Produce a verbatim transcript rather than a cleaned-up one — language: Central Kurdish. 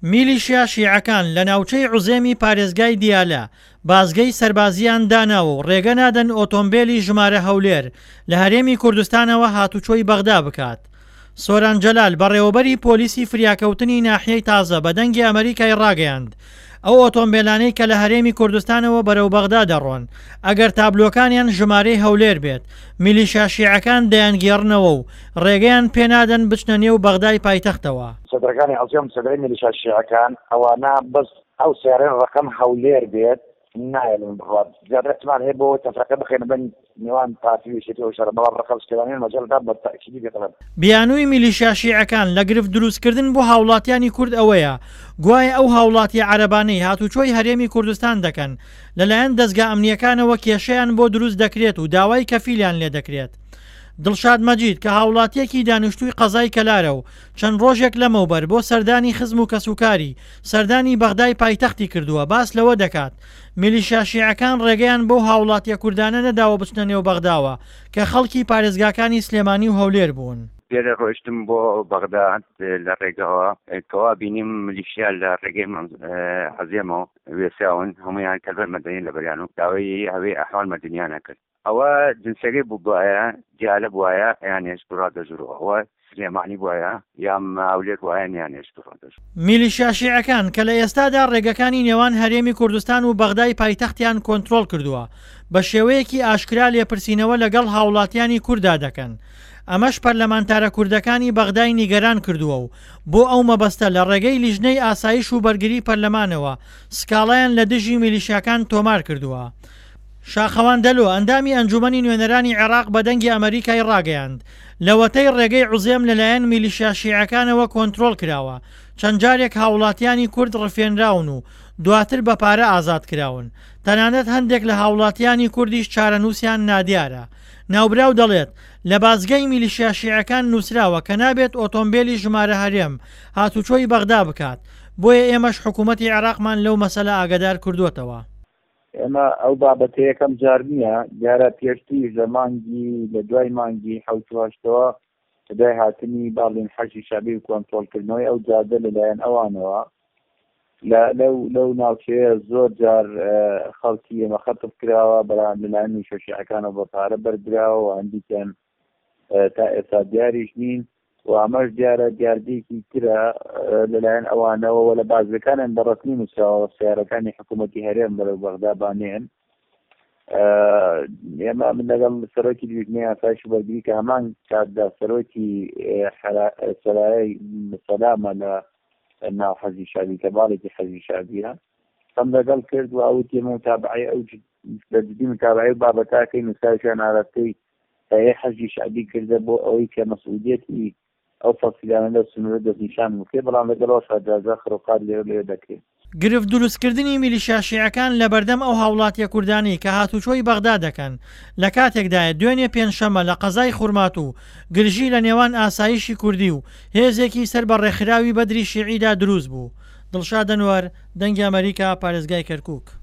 میلیشیا شیعەکان لە ناوچەی عوزێمی پارێزگای دیالە بازگەی سەربازیان داناوە و ڕێگە نادەن ئۆتۆمبێلی ژمارە هەولێر لە هەرێمی کوردستانەوە هاتوچۆی بەغدا بکات. سۆران جەلال بەڕێوەبەری پۆلیسی فریاکەوتنی ناحیەی تازە بە دەنگی ئەمریکای ڕاگەیاند ئەو ئۆتۆمبێلانەی کە لە هەرێمی کوردستانەوە بەرەو بەغدا دەڕۆن ئەگەر تابلۆکانیان ژمارەی هەولێر بێت میلیشیا شیعەکان دەیانگێڕنەوە و ڕێگەیان پێنادەن بچنە نێو بەغدای پایتەختەوە. سەدرەکانی عەزیەم سەدرەی میلیشیا شیعەکان ئەوانە بەس ئەو سیارەی ڕقم هەولێر بێت نایەن بڕات زیادەتمان هەیە بۆ تەفرەکە بخێنە بن نێوان پارتی وشێتی و شەڕ بەڵام ڕقەمسکردانیان مەجەڵدا بە تەئکیدی بێتەوە. بیانووی میلیشیا شیعەکان لە گرفت دروستکردن بۆ هاوڵاتیانی کورد ئەوەیە گوایە ئەو هاوڵاتی عەرەبانەی هاتوچۆی هەرێمی کوردستان دەکەن لەلایەن دەستگا ئەمنیەکانەوە کێشەیان بۆ دروست دەکرێت و داوای کەفیلیان لێ دەکرێت. دڵشاد مەجید کە هاوڵاتیەکی دانیشتووی قەزای کەلارە و چەند ڕۆژێک لەمەوبەر بۆ سەردانی خزم و کەسوکاری سەردانی بەغدای پایتەختی کردووە باس لەوە دەکات میلیشیا شیعەکان ڕێگەیان بۆ هاوڵاتیە کوردانە نەداوە بچنە نێو بەغداوە کە خەڵکی پارێزگاکانی سلێمانی و هەولێر بوون. پێرە ڕۆیشتم بۆ بەغدا لە ڕێگەوە کەوا بینیم میلیشیا لە ڕێگەی عەزیەمەوە وێساون هەمویان کەلبەر مەدەنی لەبەریان و داوای هەوێ ئەحوال مەدەنیانە کرد. ئەوە جنسەکەی بووایە دیالە بواە یان هێشت ڕادەژوڕ ئەوە سلێمانی بواە یان هەولێر وایە یان هێشت ڕادەژوڕ. میلیشیا شیعەکان کە لە ئێستادا ڕێگەکانی نێوان هەرێمی کوردستان و بەغدای پایتەختیان کۆنتڕۆڵ کردووە بە شێوەیەکی ئاشکرا لێپرسینەوە لەگەڵ هاوڵاتیانی کووردا دەکەن. ئەمەش پەرلەمانتارە کوردەکانی بەغدای نیگەران کردووە و بۆ ئەو مەبەستە لە ڕێگەی لیژنەی ئاسایش و بەرگری پەرلەمانەوە سکاڵایان لە دژی میلیشیاکان تۆمار کردووە. شاخەوان دەلۆ ئەندامی ئەنجومەنی نوێنەرانی عێراق بە دەنگی ئەمریکای ڕاگەیاند لەوەتەی ڕێگەی عوزێم لەلایەن میلیشیا شیعەکانەوە کۆنتڕۆڵ کراوە چەند جارێک هاوڵاتیانی کورد ڕفێنراون و دواتر بە پارە ئازاد کراون. تەنانەت هەندێک لە هاوڵاتیانی کوردیش چارەنووسیان نادیارە. ناوبراو دەڵێت لە بازگەی میلیشیا شیعەکان نووسراوە کە نابێت ئۆتۆمبێلی ژمارە هەرێم هاتوچۆی بەغدا بکات بۆیە ئێمەش حکوومەتی عێراقمان لەو مەسەلە ئاگادار کردووەتەوە. ئێمە ئەو بابەتە یەکەم جار نییە دیارە پێشتری لە مانگی لە دوای مانگی حوتواشتەوە دوای هاتنی باڵین حەجی شابی و کۆنتڕۆڵکردنەوەی ئەو جادە لەلایەن ئەوانەوە لەو لەو ناوچەیە زۆر جار خەڵکی ئێمە خەتف کراوە بەڵام لەلایەن میلیشیا شیعەکانەوە بە پارە بەردراوە و هەندێکیان تا ئێستا دیاریش نین و ئەمەش دیارە دیاردەیەکی ترە لەلایەن ئەوانەوە لە بازەکانیان بەڕەسمی نووسراوە سیارەکانی حکوومەتی هەرێم بەرەو بەغدا بانێن. ئێمە من لەگەڵ سەرۆکی لیژنەی ئاسایش و بەرگری کە هەمان کاتدا سەرۆکی سەرایەی سەلامە لە ناو حەزی شابی کە باڵێکی حەزی شابیە ئەم لەگەڵ کرد و ئەوتی ئێمە متابعەی ئەو بەجددی متابعەی بابەتاکەی نووسراویان ئاراستەی هەیە حەزی شابی کردە بۆ ئەوەی کە مەسئولیەتی ئەو فەسیلانە لە سنوورە دەستنیشان بکرێ بەڵام لەگەڵەوە شاجازە خڕوقات لێرە لێ دەکرێت. گرفت دروستکردنی میلیشیا شیعەکان لە بەردەم ئەو هاوڵاتیە کوردانی کە هاتوچۆی بەغدا دەکەن لە کاتێکدایە دوێنێ پێنجشەممە لە قەزای خوورمات و گرژی لە نێوان ئاسایشی کوردی و هێزێکی سەر بە ڕێکخراوی بەدری شیعیدا دروست بوو. دڵشاد ئەنوەر دەنگی ئەمریکا پارێزگای کەرکووک.